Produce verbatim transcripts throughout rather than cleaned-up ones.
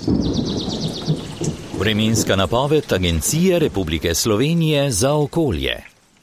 Vremenska napoved Agencije Republike Slovenije za okolje.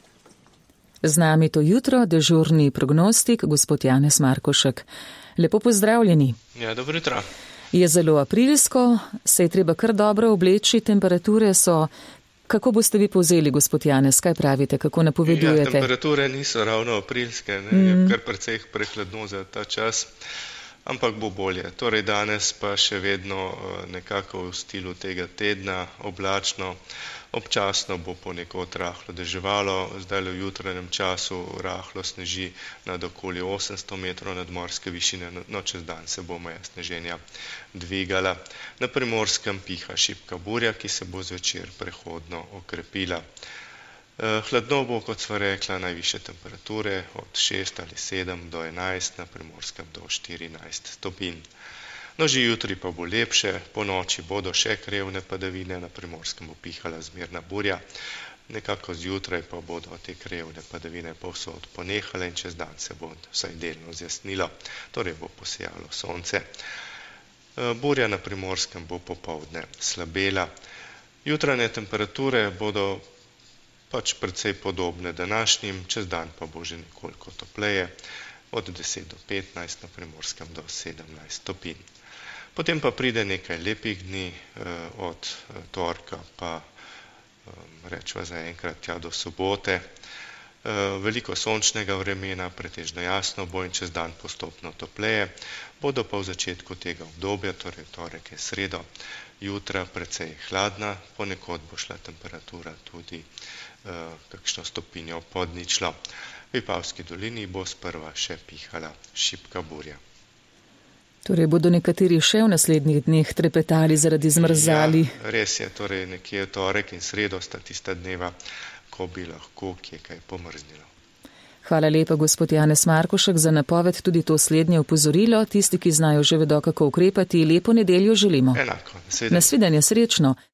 Z nami to jutro dežurni prognostik, gospod Janez Markošek. Lepo pozdravljeni. Ja, dobro jutro. Je zelo aprilsko, se je treba kar dobro obleči, temperature so. Kako boste vi povzeli, gospod Janez, kaj pravite, kako napovedujete? Ja, temperature niso ravno aprilske, ne? Mm. Je kar precej prehladno za ta čas, ampak bo bolje. Torej danes pa še vedno nekako v stilu tega tedna, oblačno, občasno bo ponekod rahlo deževalo, zdaj v jutranjem času rahlo sneži nad okoli osemsto metrov nadmorske višine, no čez dan se bo meja sneženja dvigala. Na Primorskem piha šibka burja, ki se bo zvečer prehodno okrepila. Hladno bo, kot sva rekla, najvišje temperature od šest ali sedem do enajst, na Primorskem do štirinajst stopinj. No, že jutri pa bo lepše, po noči bodo še krevne padavine, na Primorskem bo pihala zmerna burja, nekako zjutraj pa bodo te krevne padavine povsod ponehale in čez dan se bo vsaj delno zjasnilo, torej bo posijalo sonce. Burja na Primorskem bo popoldne slabela. Jutranje temperature bodo pač precej podobne današnjim, čez dan pa bo že nekoliko topleje, od deset do petnajst, na Primorskem do sedemnajst stopinj. Potem pa pride nekaj lepih dni, od torka pa rečva zaenkrat tja do sobote. Veliko sončnega vremena, pretežno jasno bo in čez dan postopno topleje, bodo pa v začetku tega obdobja, torej torek in sredo, jutra precej hladna, ponekod bo šla temperatura tudi kakšno stopinjo pod ničlo. V Vipavski dolini bo sprva še pihala šibka burja. Torej bodo nekateri še v naslednjih dneh trepetali zaradi zmrzali. Ja, res je, torej nekje torek in sredo sta tista dneva, ko bi lahko kje kaj pomrznilo. Hvala lepa, gospod Janez Markošek, za napoved tudi to slednje opozorilo. Tisti, ki znajo že vedo, kako ukrepati, lepo nedeljo želimo. Enako, nasvidenje. Nasvidenje, srečno.